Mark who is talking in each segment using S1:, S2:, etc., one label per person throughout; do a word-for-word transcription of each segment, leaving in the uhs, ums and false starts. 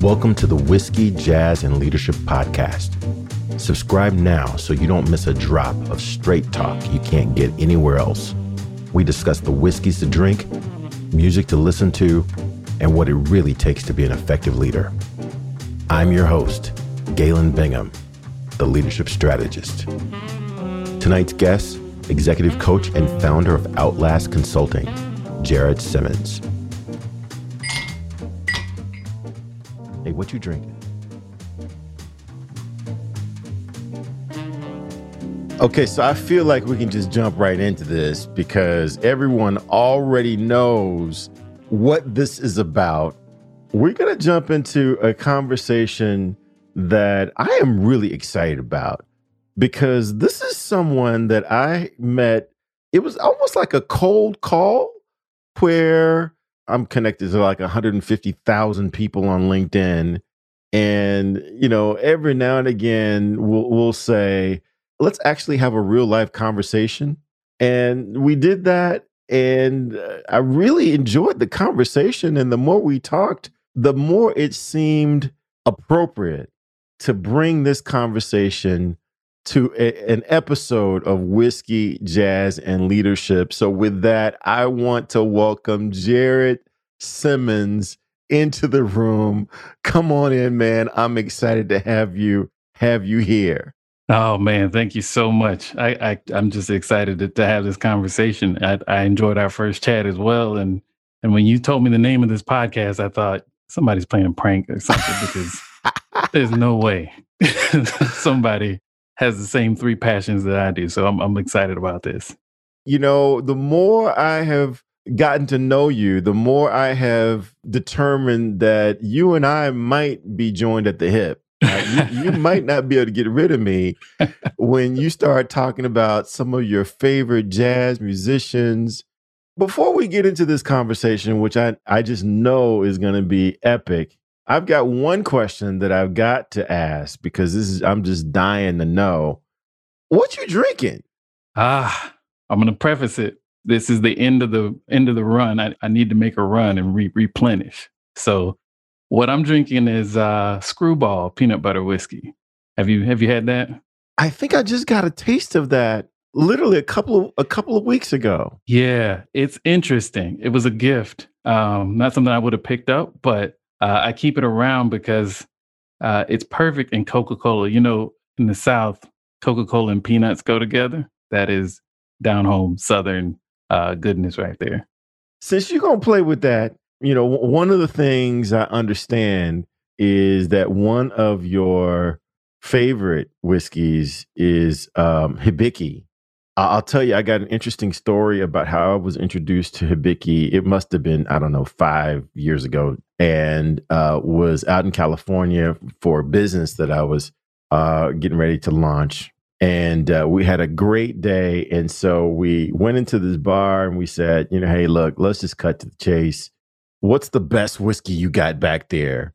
S1: Welcome to the Whiskey, Jazz, and Leadership Podcast. Subscribe now so you don't miss a drop of straight talk you can't get anywhere else. We discuss the whiskeys to drink, music to listen to, and what it really takes to be an effective leader. I'm your host, Galen Bingham, the leadership strategist. Tonight's guest, executive coach and founder of Outlast Consulting, Jared Simmons. Hey, what you drinking? Okay, so I feel like we can just jump right into this because everyone already knows what this is about. We're going to jump into a conversation that I am really excited about because this is someone that I met. It was almost like a cold call where I'm connected to like one hundred fifty thousand people on LinkedIn. And, you know, every now and again, we'll, we'll say, let's actually have a real life conversation. And we did that. And uh, I really enjoyed the conversation. And the more we talked, the more it seemed appropriate to bring this conversation to a, an episode of Whiskey, Jazz, and Leadership. So with that, I want to welcome Jared Simmons into the room. Come on in, man. I'm excited to have you have you here.
S2: Oh man, thank you so much. I, I I'm just excited to, to have this conversation. I, I enjoyed our first chat as well, and and when you told me the name of this podcast, I thought somebody's playing a prank or something because there's no way somebody has the same three passions that I do. So I'm I'm excited about this.
S1: You know, the more I have gotten to know you, the more I have determined that you and I might be joined at the hip. Uh, you, you might not be able to get rid of me when you start talking about some of your favorite jazz musicians. Before we get into this conversation, which I, I just know is going to be epic, I've got one question that I've got to ask because this is I'm just dying to know. What you drinking?
S2: Ah, I'm going to preface it. This is the end of the end of the run. I, I need to make a run and re- replenish. So what I'm drinking is uh, Screwball peanut butter whiskey. Have you have you had that?
S1: I think I just got a taste of that literally a couple of a couple of weeks ago.
S2: Yeah, it's interesting. It was a gift. Um, not something I would have picked up, but uh, I keep it around because uh, it's perfect in Coca-Cola. You know, in the South, Coca-Cola and peanuts go together. That is down home Southern uh, goodness right there.
S1: Since you're gonna play with that, you know, w- one of the things I understand is that one of your favorite whiskeys is um, Hibiki. I- I'll tell you, I got an interesting story about how I was introduced to Hibiki. It must have been, I don't know, five years ago, and uh, was out in California for a business that I was uh, getting ready to launch. And uh, we had a great day. And so we went into this bar and we said, you know, hey, look, let's just cut to the chase. What's the best whiskey you got back there?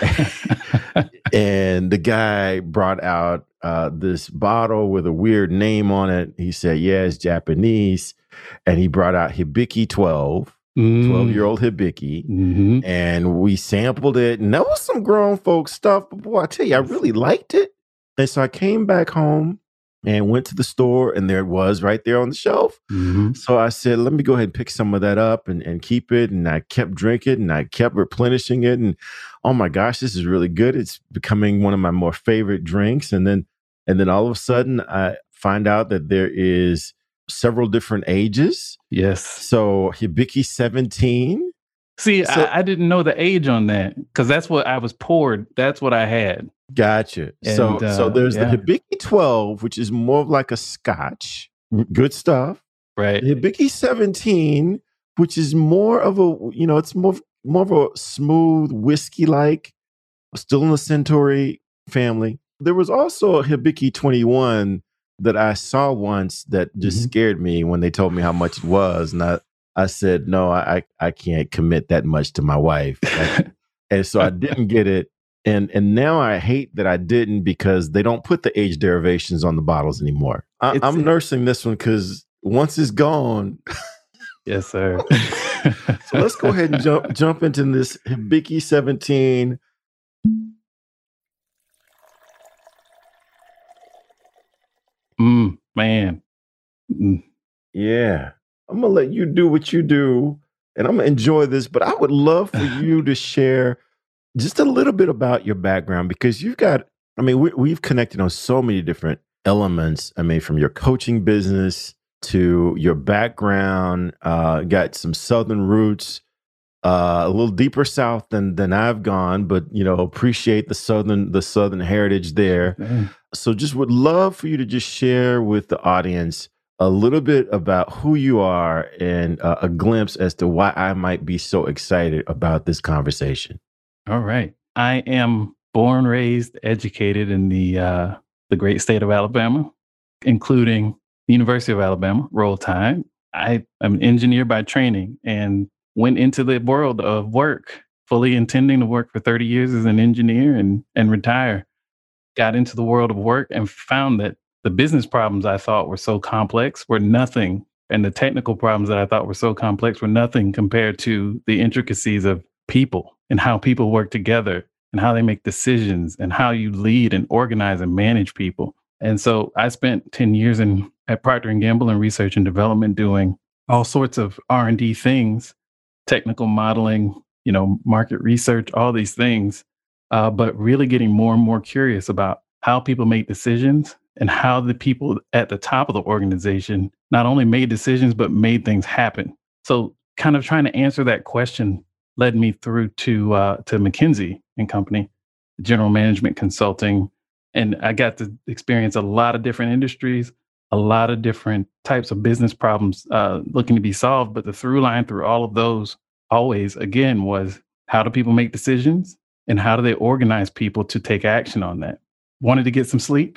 S1: And the guy brought out uh, this bottle with a weird name on it. He said, yeah, it's Japanese. And he brought out Hibiki twelve,
S2: Mm.
S1: twelve-year-old Hibiki.
S2: Mm-hmm.
S1: And we sampled it. And that was some grown folk stuff. But boy, I tell you, I really liked it. And so I came back home and went to the store, and there it was right there on the shelf.
S2: Mm-hmm.
S1: So I said, let me go ahead and pick some of that up and, and keep it. And I kept drinking and I kept replenishing it. And oh my gosh, this is really good. It's becoming one of my more favorite drinks. And then, and then all of a sudden I find out that there is several different ages.
S2: Yes.
S1: So Hibiki seventeen.
S2: See,
S1: So-
S2: I, I didn't know the age on that because that's what I was poured. That's what I had.
S1: Gotcha. so,
S2: And, uh,
S1: so there's
S2: yeah.
S1: the Hibiki twelve, which is more of like a scotch. Good stuff.
S2: Right.
S1: The Hibiki seventeen, which is more of a, you know, it's more, more of a smooth whiskey like, still in the Centauri family. There was also a Hibiki twenty-one that I saw once that just
S2: Mhm.
S1: scared me when they told me how much it was. And I, I said, no, I, I can't commit that much to my wife. Like, and so I didn't get it. And and now I hate that I didn't because they don't put the age derivations on the bottles anymore. I,
S2: It's-
S1: I'm nursing this one because once it's gone.
S2: Yes, sir.
S1: So let's go ahead and jump jump into this Hibiki seventeen.
S2: Man. Mm.
S1: Yeah. I'm going to let you do what you do, and I'm going to enjoy this, but I would love for you to share just a little bit about your background, because you've got, I mean, we, we've connected on so many different elements. I mean, from your coaching business to your background, uh, got some Southern roots, uh, a little deeper South than than I've gone, but you know, appreciate the Southern the Southern heritage there.
S2: Man.
S1: So, just would love for you to just share with the audience a little bit about who you are and uh, a glimpse as to why I might be so excited about this conversation.
S2: All right. I am born, raised, educated in the uh, the great state of Alabama, including the University of Alabama, Roll Tide. I am an engineer by training and went into the world of work, fully intending to work for thirty years as an engineer and and retire. Got into the world of work and found that the business problems I thought were so complex were nothing, and the technical problems that I thought were so complex were nothing compared to the intricacies of people and how people work together and how they make decisions and how you lead and organize and manage people. And so I spent ten years in at Procter and Gamble in research and development doing all sorts of R and D things, technical modeling, you know, market research, all these things, uh, but really getting more and more curious about how people make decisions and how the people at the top of the organization not only made decisions, but made things happen. So kind of trying to answer that question led me through to uh, to McKinsey and Company, general management consulting. And I got to experience a lot of different industries, a lot of different types of business problems uh, looking to be solved. But the through line through all of those always, again, was how do people make decisions and how do they organize people to take action on that? Wanted to get some sleep.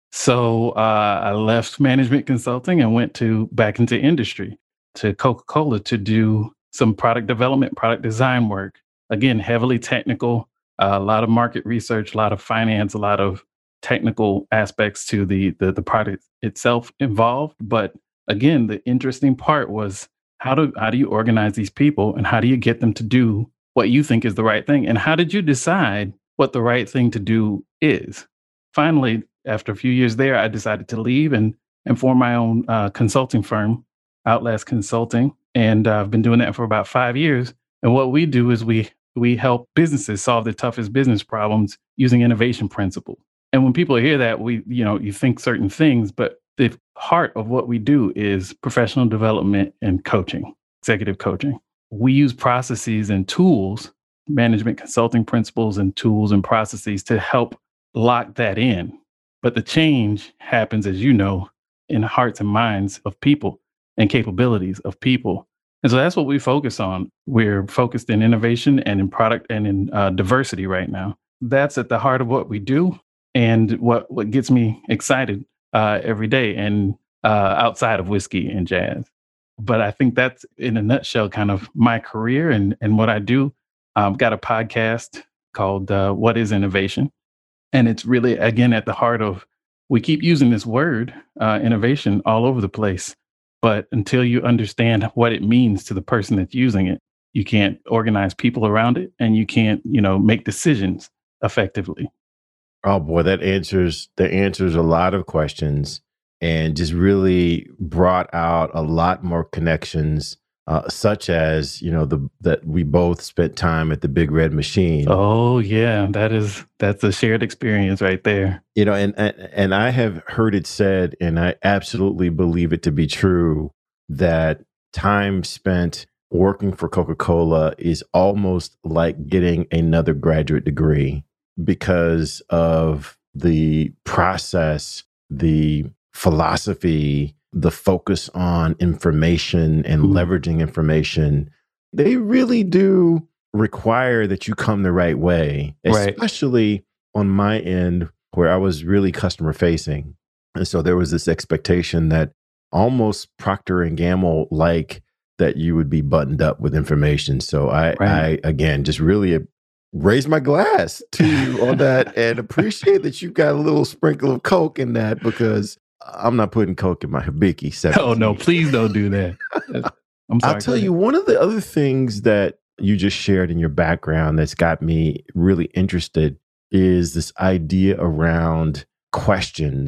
S2: So uh, I left management consulting and went to back into industry to Coca-Cola to do some product development, product design work. Again, heavily technical, uh, a lot of market research, a lot of finance, a lot of technical aspects to the, the the product itself involved. But again, the interesting part was how do how do you organize these people and how do you get them to do what you think is the right thing? And how did you decide what the right thing to do is? Finally, after a few years there, I decided to leave and and form my own uh, consulting firm, Outlast Consulting, and uh, I've been doing that for about five years. And what we do is we we help businesses solve their toughest business problems using innovation principles. And when people hear that, we you know you think certain things, but the heart of what we do is professional development and coaching, executive coaching. We use processes and tools, management consulting principles and tools and processes to help lock that in. But the change happens, as you know, in the hearts and minds of people and capabilities of people. And so that's what we focus on. We're focused in innovation and in product and in uh, diversity right now. That's at the heart of what we do and what, what gets me excited uh, every day and uh, outside of whiskey and jazz. But I think that's in a nutshell kind of my career and, and what I do. I've got a podcast called uh, What is Innovation? And it's really, again, at the heart of, we keep using this word, uh, innovation, all over the place. But until you understand what it means to the person that's using it, you can't organize people around it and you can't, you know, make decisions effectively.
S1: Oh boy, that answers that answers a lot of questions and just really brought out a lot more connections, uh, such as, you know, the that we both spent time at the Big Red Machine.
S2: Oh yeah, that is that's a shared experience right there.
S1: You know, and and, and I have heard it said, and I absolutely believe it to be true, that time spent working for Coca-Cola is almost like getting another graduate degree because of the process, the philosophy, the focus on information and
S2: Mhm.
S1: leveraging information. They really do require that you come the right way,
S2: Right.
S1: especially on my end where I was really customer facing. And so there was this expectation that almost Procter and Gamble like that you would be buttoned up with information. So I,
S2: Right.
S1: I again, just really raise my glass to you on that and appreciate that you got a little sprinkle of Coke in that, because I'm not putting Coke in my Hibiki
S2: Oh no,
S1: seventeen.
S2: please don't do that. That's- I'm sorry.
S1: I'll
S2: go
S1: tell
S2: ahead.
S1: you, one of the other things that you just shared in your background that's got me really interested is this idea around questions.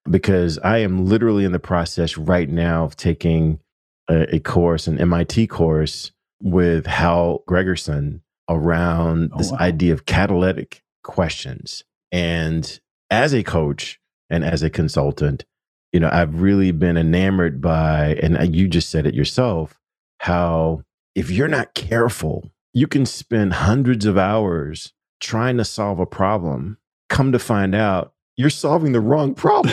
S1: because I am literally in the process right now of taking a, a course, an M I T course with Hal Gregerson around
S2: Oh,
S1: this
S2: wow.
S1: idea of catalytic questions. And as a coach and as a consultant, you know, I've really been enamored by, and you just said it yourself, how if you're not careful, you can spend hundreds of hours trying to solve a problem. Come to find out, you're solving the wrong problem.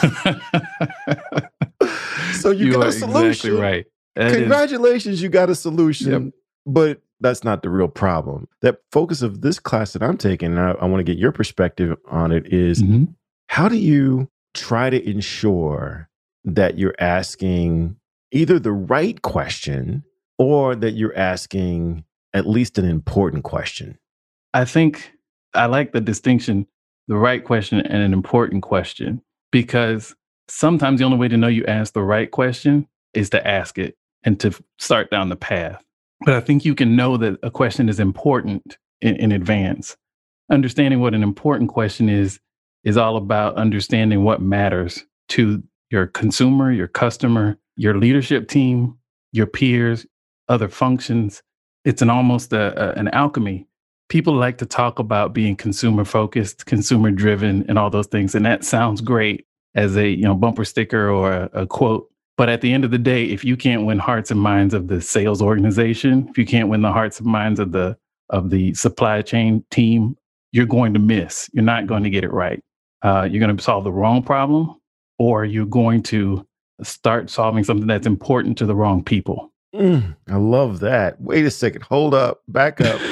S1: So you,
S2: you
S1: got
S2: are
S1: a solution.
S2: exactly right. That
S1: Congratulations,
S2: is,
S1: you got a solution.
S2: Yep.
S1: But that's not the real problem. That focus of this class that I'm taking, and I, I want to get your perspective on it, is
S2: mm-hmm.
S1: how do you try to ensure that you're asking either the right question or that you're asking at least an important question?
S2: I think I like the distinction, the right question and an important question, because sometimes the only way to know you asked the right question is to ask it and to start down the path. But I think you can know that a question is important in, in advance. Understanding what an important question is, is all about understanding what matters to your consumer, your customer, your leadership team, your peers, other functions. It's an almost a, a, an alchemy. People like to talk about being consumer focused, consumer driven, and all those things. And that sounds great as a you know bumper sticker or a, a quote. But at the end of the day, if you can't win hearts and minds of the sales organization, if you can't win the hearts and minds of the of the supply chain team, you're going to miss. You're not going to get it right. Uh, you're going to solve the wrong problem, or you're going to start solving something that's important to the wrong people.
S1: Mm, I love that. Wait a second. Hold up. Back up.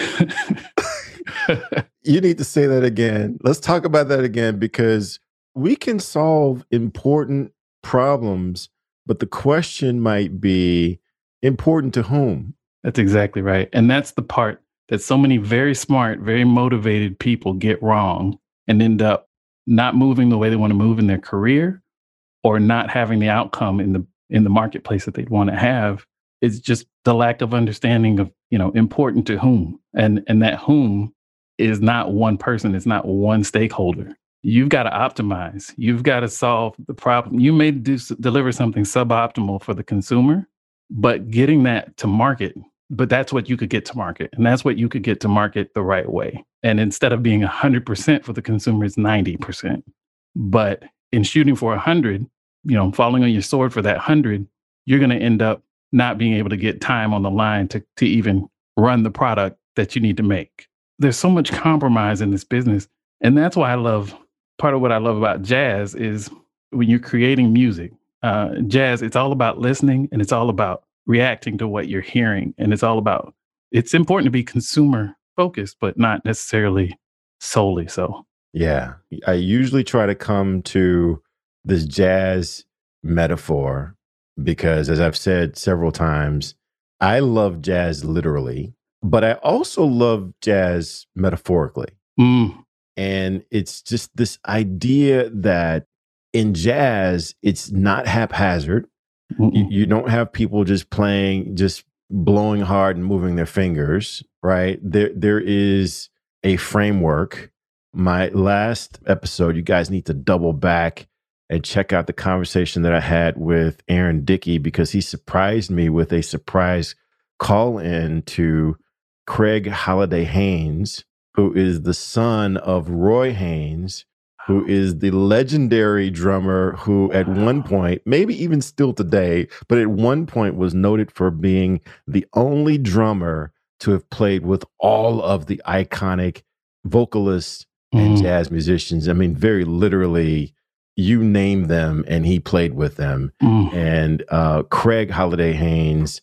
S1: You need to say that again. Let's talk about that again, because we can solve important problems, but the question might be important to whom?
S2: That's exactly right. And that's the part that so many very smart, very motivated people get wrong and end up not moving the way they want to move in their career, or not having the outcome in the in the marketplace that they'd want to have. It's just the lack of understanding of, you know, important to whom. And and that whom is not one person, it's not one stakeholder. You've got to optimize. You've got to solve the problem. You may do, deliver something suboptimal for the consumer, but getting that to market, but that's what you could get to market. And that's what you could get to market the right way. And instead of being one hundred percent for the consumer, it's ninety percent. But in shooting for one hundred, you know, falling on your sword for that one hundred, you're going to end up not being able to get time on the line to, to even run the product that you need to make. There's so much compromise in this business. And that's why I love, part of what I love about jazz is when you're creating music, uh, jazz, it's all about listening and it's all about reacting to what you're hearing. And it's all about, it's important to be consumer focused, but not necessarily solely so.
S1: Yeah. I usually try to come to this jazz metaphor because, as I've said several times, I love jazz literally, but I also love jazz metaphorically.
S2: Mm.
S1: And it's just this idea that in jazz, it's not haphazard. You, you don't have people just playing, just blowing hard and moving their fingers, right? There, there is a framework. My last episode, you guys need to double back and check out the conversation that I had with Aaron Dickey, because he surprised me with a surprise call in to Craig Holiday Haynes, who is the son of Roy Haynes, who is the legendary drummer who at one point, maybe even still today, but at one point was noted for being the only drummer to have played with all of the iconic vocalists and mm. jazz musicians. I mean, very literally, you name them and he played with them. Mm. And uh, Craig Holiday Haynes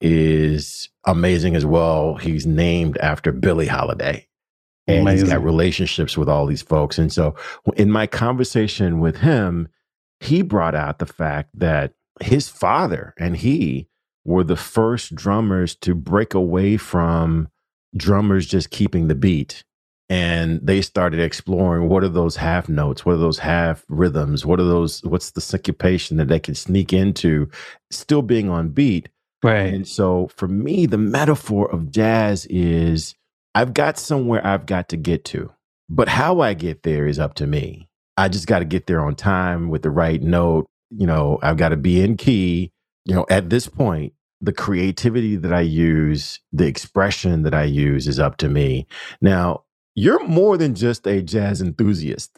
S1: is amazing as well. He's named after Billie Holiday. And amazing. He's got relationships with all these folks. And so in my conversation with him, he brought out the fact that his father and he were the first drummers to break away from drummers just keeping the beat. And they started exploring, what are those half notes? What are those half rhythms? What are those, what's the syncopation that they can sneak into, still being on beat?
S2: Right.
S1: And so for me, the metaphor of jazz is, I've got somewhere I've got to get to, but how I get there is up to me. I just got to get there on time with the right note. You know, I've got to be in key. You know, at this point, the creativity that I use, the expression that I use is up to me. Now, you're more than just a jazz enthusiast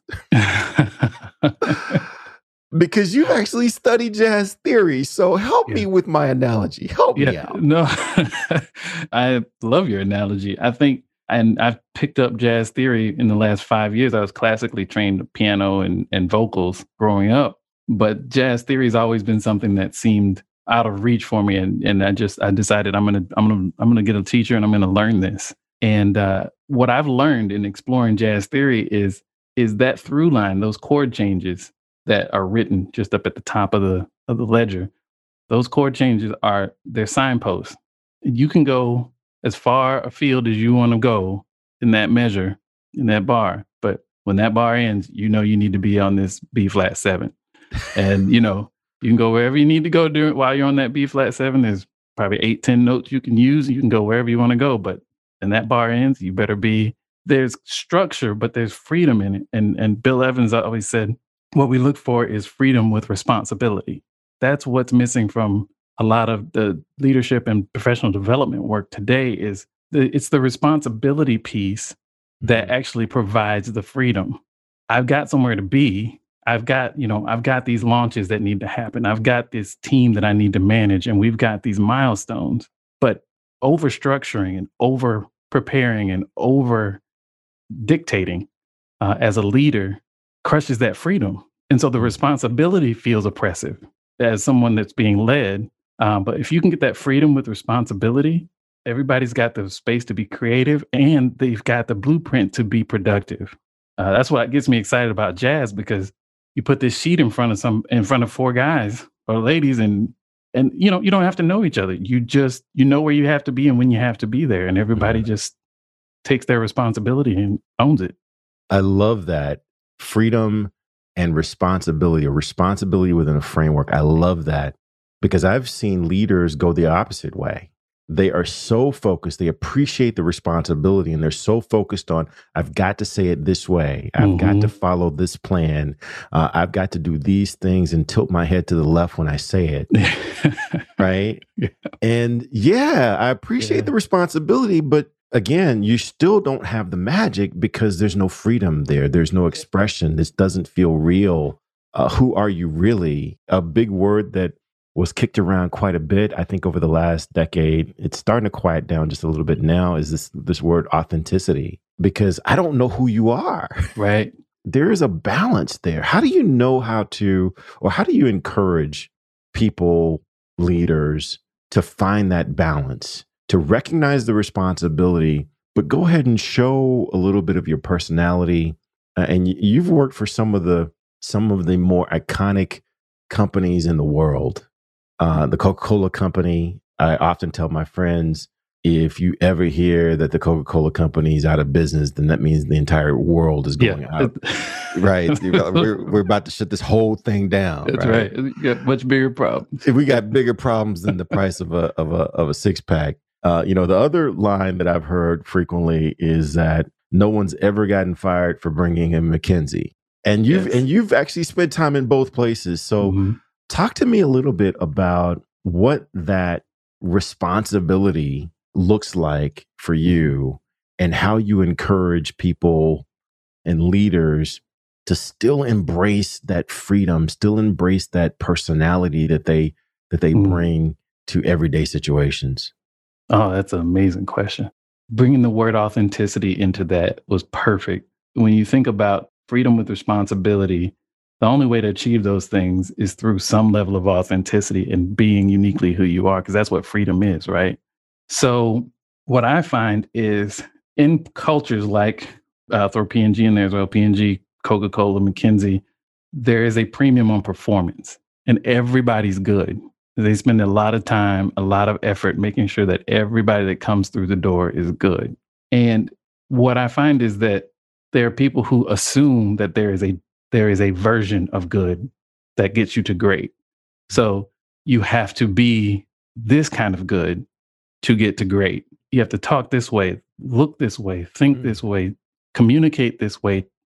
S1: because you've actually studied jazz theory. So help
S2: Yeah.
S1: me with my analogy. Help me
S2: Yeah,
S1: out.
S2: no, I love your analogy. I think, and I've picked up jazz theory in the last five years. I was classically trained piano and, and vocals growing up, but jazz theory has always been something that seemed out of reach for me. And and I just I decided I'm gonna I'm gonna I'm gonna get a teacher and I'm gonna learn this. And uh, what I've learned in exploring jazz theory is is that through line, those chord changes that are written just up at the top of the of the ledger. Those chord changes are they're signposts. You can go as far afield as you want to go in that measure, in that bar. But when that bar ends, you know you need to be on this B flat seven. And you know, you can go wherever you need to go during while you're on that B flat seven. There's probably eight, ten notes you can use. You can go wherever you want to go. But when that bar ends, you better be there's structure, but there's freedom in it. And and Bill Evans always said, what we look for is freedom with responsibility. That's what's missing from a lot of the leadership and professional development work today is the, it's the responsibility piece that
S1: Mhm.
S2: actually provides the freedom. I've got somewhere to be. I've got, you know, I've got these launches that need to happen. I've got this team that I need to manage and we've got these milestones, but over structuring and over preparing and over dictating uh, as a leader crushes that freedom. And so the responsibility feels oppressive as someone that's being led. Um, but if you can get that freedom with responsibility, everybody's got the space to be creative and they've got the blueprint to be productive. Uh, that's what gets me excited about jazz because you put this sheet in front of some in front of four guys or ladies and and you know you don't have to know each other. You just you know where you have to be and when you have to be there, and everybody
S1: Mhm.
S2: just takes their responsibility and owns it.
S1: I love that freedom and responsibility, or responsibility within a framework. I love that because I've seen leaders go the opposite way. They are so focused, they appreciate the responsibility, and they're so focused on, I've got to say it this way. I've got to
S2: Mhm.
S1: follow this plan. Uh, I've got to do these things and tilt my head to the left when I say it. Right.
S2: Yeah.
S1: And yeah, I appreciate
S2: Yeah.
S1: the responsibility, but again, you still don't have the magic because there's no freedom there. There's no expression. This doesn't feel real. Uh, who are you really? A big word that was kicked around quite a bit, I think, over the last decade. It's starting to quiet down just a little bit now. Is this this word authenticity? Because I don't know who you are.
S2: Right.
S1: There is a balance there. How do you know how to, or how do you encourage people, leaders, to find that balance, to recognize the responsibility, but go ahead and show a little bit of your personality? Uh, and y- you've worked for some of the some of the more iconic companies in the world. Uh, the Coca-Cola Company. I often tell my friends, if you ever hear that the Coca-Cola Company is out of business, then that means the entire world is going
S2: Yeah.
S1: out. Right. We're, we're about to shut this whole thing down.
S2: That's right. You got much bigger problems.
S1: We got bigger problems than the price of a of a of a six pack. Uh, you know, the other line that I've heard frequently is that no one's ever gotten fired for bringing in McKinsey. And you've
S2: Yes.
S1: and you've actually spent time in both places. So
S2: Mhm.
S1: talk to me a little bit about what that responsibility looks like for you and how you encourage people and leaders to still embrace that freedom, still embrace that personality that they that they
S2: Mm.
S1: bring to everyday situations.
S2: Oh, that's an amazing question. Bringing the word authenticity into that was perfect. When you think about freedom with responsibility, the only way to achieve those things is through some level of authenticity and being uniquely who you are, because that's what freedom is, right? So, what I find is in cultures like, uh, throw P and G in there as well, P and G, Coca-Cola, McKinsey, there is a premium on performance and everybody's good. They spend a lot of time, a lot of effort making sure that everybody that comes through the door is good. And what I find is that there are people who assume that there is a there is a version of good that gets you to great. So you have to be this kind of good to get to great. You have to talk this way, look this way, think
S1: Mm.
S2: this way, communicate this way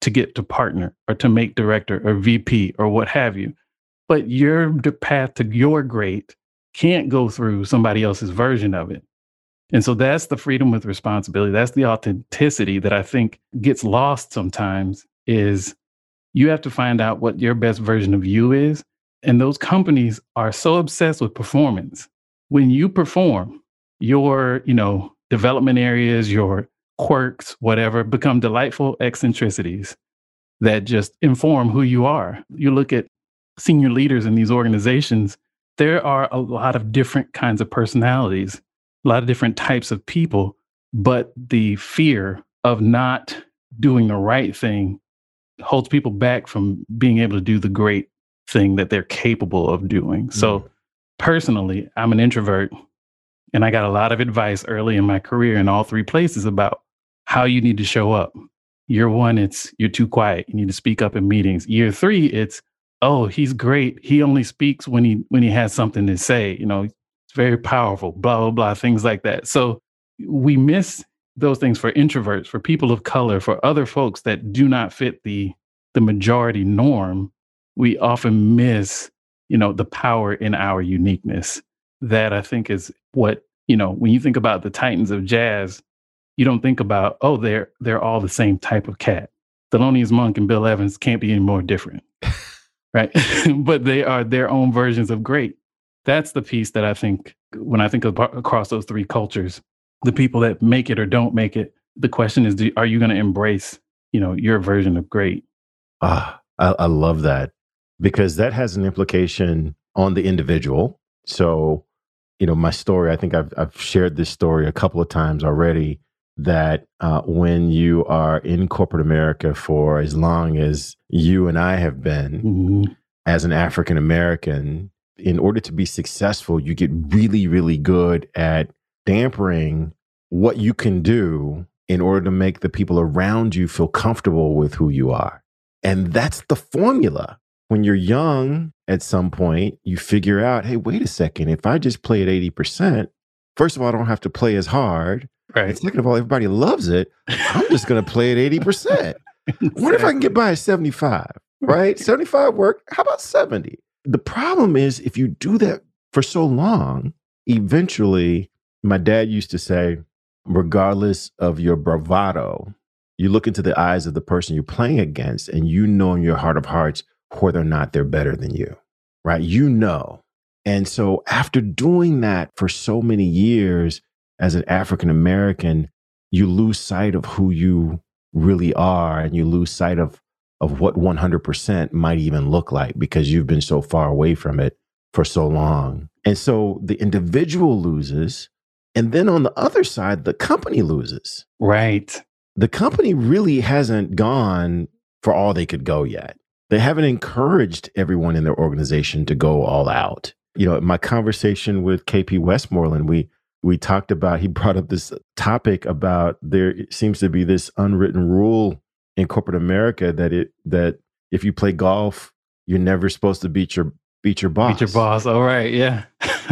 S2: to get to partner or to make director or V P or what have you. But your the path to your great can't go through somebody else's version of it. And so that's the freedom with responsibility. That's the authenticity that I think gets lost sometimes is you have to find out what your best version of you is. And those companies are so obsessed with performance. When you perform, your, you know, development areas, your quirks, whatever, become delightful eccentricities that just inform who you are. You look at senior leaders in these organizations, there are a lot of different kinds of personalities, a lot of different types of people, but the fear of not doing the right thing holds people back from being able to do the great thing that they're capable of doing. So
S1: Mm.
S2: personally, I'm an introvert and I got a lot of advice early in my career in all three places about how you need to show up. Year one, it's you're too quiet. You need to speak up in meetings. Year three, it's, oh, he's great. He only speaks when he when he has something to say. You know, it's very powerful, blah, blah, blah, things like that. So we miss those things for introverts, for people of color, for other folks that do not fit the the majority norm. We often miss, you know, the power in our uniqueness. That I think is what, you know, when you think about the titans of jazz, you don't think about, oh, they're they're all the same type of cat. Thelonious Monk and Bill Evans can't be any more different, right? But they are their own versions of great. That's the piece that I think when I think about across those three cultures, the people that make it or don't make it, the question is, do, are you going to embrace, you know, your version of great?
S1: Ah, I, I love that because that has an implication on the individual. So, you know, my story, I think I've, I've shared this story a couple of times already that uh, when you are in corporate America for as long as you and I have been,
S2: Mm-hmm.
S1: as an African American, in order to be successful, you get really, really good at dampering what you can do in order to make the people around you feel comfortable with who you are. And that's the formula. When you're young, at some point, you figure out, hey, wait a second, if I just play at eighty percent, first of all, I don't have to play as hard.
S2: Right.
S1: And second of all, everybody loves it. I'm just going to play at eighty percent. Exactly. What if I can get by at seventy-five, right? seventy-five work. How about seventy? The problem is if you do that for so long, eventually, my dad used to say, regardless of your bravado, you look into the eyes of the person you're playing against and you know in your heart of hearts whether or not they're better than you, right? You know. And so after doing that for so many years as an African American, you lose sight of who you really are and you lose sight of of what one hundred percent might even look like because you've been so far away from it for so long. And so the individual loses. And then on the other side, the company loses.
S2: Right.
S1: The company really hasn't gone for all they could go yet. They haven't encouraged everyone in their organization to go all out. You know, my conversation with K P Westmoreland, we we talked about, he brought up this topic about there seems to be this unwritten rule in corporate America that it that if you play golf, you're never supposed to beat your beat your boss.
S2: Beat your boss. All right. Yeah.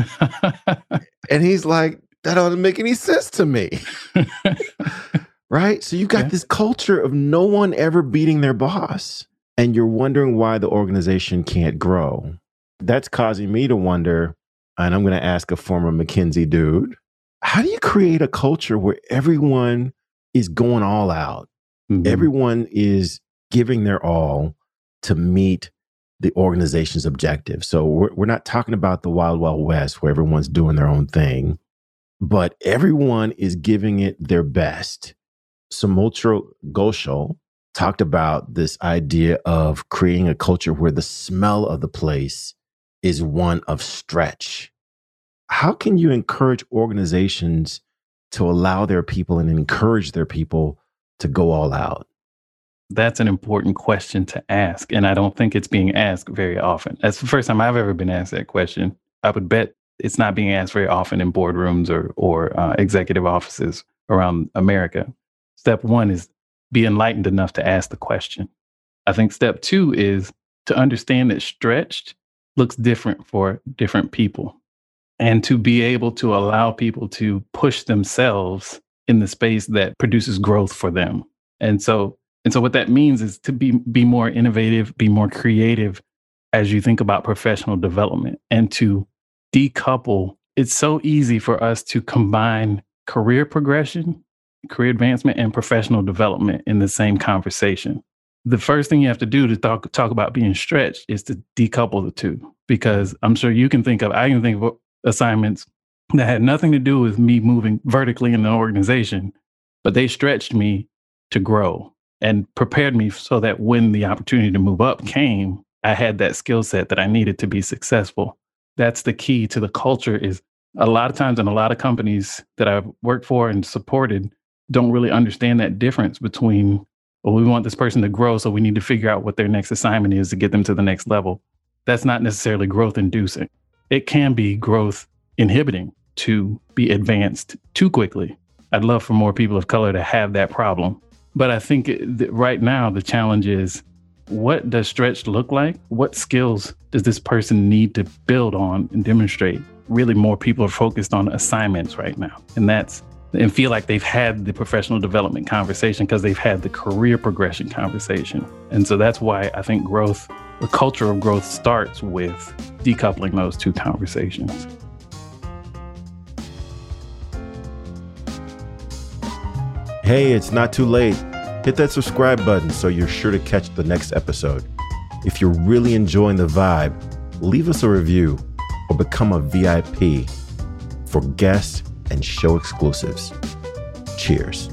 S1: And he's like, that doesn't make any sense to me. Right? So you got yeah. this culture of no one ever beating their boss. And you're wondering why the organization can't grow. That's causing me to wonder, and I'm going to ask a former McKinsey dude, how do you create a culture where everyone is going all out? Mm-hmm. Everyone is giving their all to meet the organization's objective. So we're, we're not talking about the Wild Wild West where everyone's doing their own thing, but everyone is giving it their best. Sumotra Ghoshal talked about this idea of creating a culture where the smell of the place is one of stretch. How can you encourage organizations to allow their people and encourage their people to go all out?
S2: That's an important question to ask. And I don't think it's being asked very often. That's the first time I've ever been asked that question. I would bet it's not being asked very often in boardrooms or, or uh, executive offices around America. Step one is be enlightened enough to ask the question. I think step two is to understand that stretched looks different for different people and to be able to allow people to push themselves in the space that produces growth for them. And so And so what that means is to be be more innovative, be more creative as you think about professional development, and to decouple. It's so easy for us to combine career progression, career advancement, and professional development in the same conversation. The first thing you have to do to talk talk about being stretched is to decouple the two, because I'm sure you can think of, I can think of assignments that had nothing to do with me moving vertically in the organization, but they stretched me to grow and prepared me so that when the opportunity to move up came, I had that skill set that I needed to be successful. That's the key to the culture. Is a lot of times in a lot of companies that I've worked for and supported don't really understand that difference between, well, we want this person to grow, so we need to figure out what their next assignment is to get them to the next level. That's not necessarily growth inducing. It can be growth inhibiting to be advanced too quickly. I'd love for more people of color to have that problem. But I think that right now the challenge is, what does stretched look like? What skills does this person need to build on and demonstrate? Really, more people are focused on assignments right now. And that's, and feel like they've had the professional development conversation because they've had the career progression conversation. And so that's why I think growth, the culture of growth, starts with decoupling those two conversations.
S1: Hey, it's not too late. Hit that subscribe button so you're sure to catch the next episode. If you're really enjoying the vibe, leave us a review or become a V I P for guest and show exclusives. Cheers.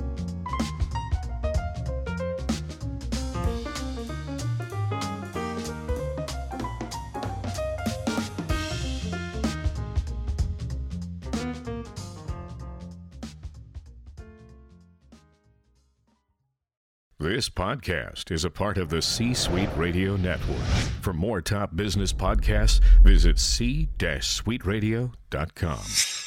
S3: This podcast is a part of the C-Suite Radio Network. For more top business podcasts, visit c suite radio dot com.